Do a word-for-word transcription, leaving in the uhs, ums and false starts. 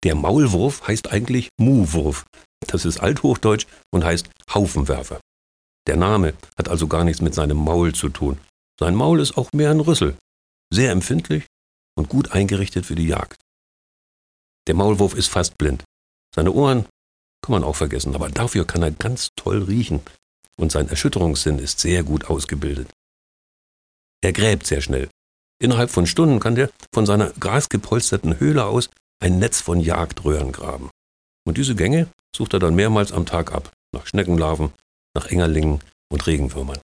Der Maulwurf heißt eigentlich Muhwurf. Das ist Althochdeutsch und heißt Haufenwerfer. Der Name hat also gar nichts mit seinem Maul zu tun. Sein Maul ist auch mehr ein Rüssel, sehr empfindlich und gut eingerichtet für die Jagd. Der Maulwurf ist fast blind. Seine Ohren kann man auch vergessen, aber dafür kann er ganz toll riechen und sein Erschütterungssinn ist sehr gut ausgebildet. Er gräbt sehr schnell. Innerhalb von Stunden kann der von seiner grasgepolsterten Höhle aus ein Netz von Jagdröhren graben. Und diese Gänge sucht er dann mehrmals am Tag ab, nach Schneckenlarven, nach Engerlingen und Regenwürmern.